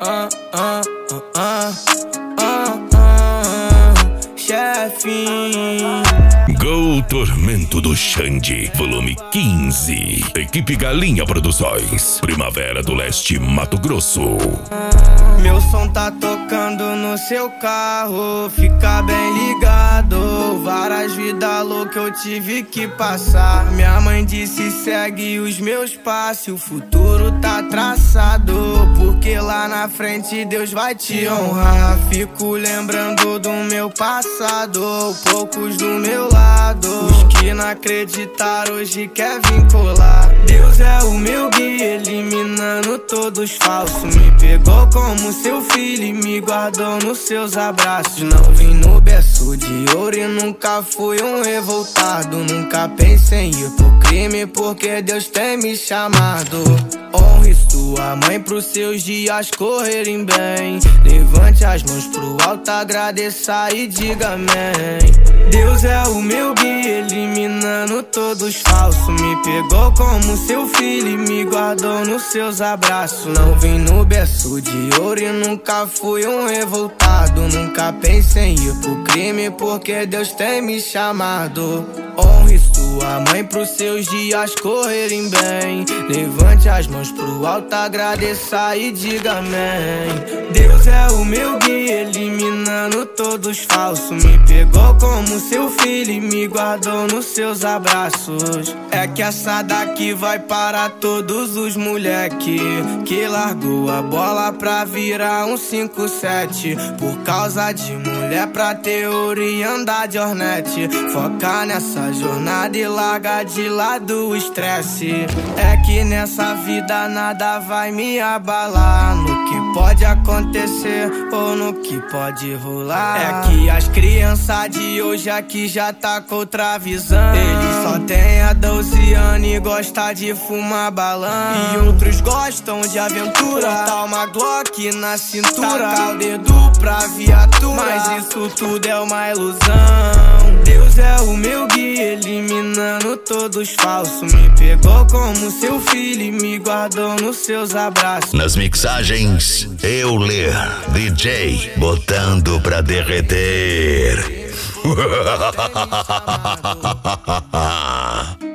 Chefinho. Gol Tormento do Xande, volume 15. Equipe Galinha Produções, Primavera do Leste, Mato Grosso. Meu som tá tocando no seu carro, fica bem ligado. Várias vidas loucas eu tive que passar. Minha mãe disse segue os meus passos, o futuro tá traçado, porque lá na frente Deus vai te honrar. Fico lembrando do meu passado, poucos do meu lado. Os que não acreditaram hoje quer vir colar. Deus é o meu guia, eliminando todos falsos. Me pegou como seu filho e me guardou nos seus abraços. Não vim no berço de ouro e nunca fui um revoltado. Nunca pensei em ir pro crime porque Deus tem me chamado. Honre sua mãe pros seus dias correrem bem. Levante as mãos pro alto, agradeça e diga amém. Deus é o meu guia, eliminando todos falsos. Me pegou como seu filho e me guardou nos seus abraços. Não vim no berço de ouro e nunca fui um revoltado. Nunca pensei em ir pro crime porque Deus tem me chamado. Honre sua mãe pros seus dias correrem bem. Levante as mãos pro alto, agradeça e diga amém. Deus é o meu guia, eliminando todos falsos. Me pegou como seu filho e me guardou nos seus abraços. É que essa daqui vai para todos os moleque que largou a bola pra virar um 5-7 por causa de mulher, pra ter ouro e andar de Hornet. Foca nessa jornada e larga de lado o estresse. É que nessa vida nada vai me abalar, no que pode acontecer ou no que pode rolar. É que as crianças de hoje aqui já tá com outra visão. Eles só tem a 12 anos e gosta de fumar balão. E outros gostam de aventura, tá uma Glock na cintura, tacar o dedo pra viatura, mas isso tudo é uma ilusão. Deus é o meu guia, eliminando todos falsos. Me pegou como seu filho e me guardou nos seus abraços. Nas mixagens, Euler, DJ, botando pra derreter.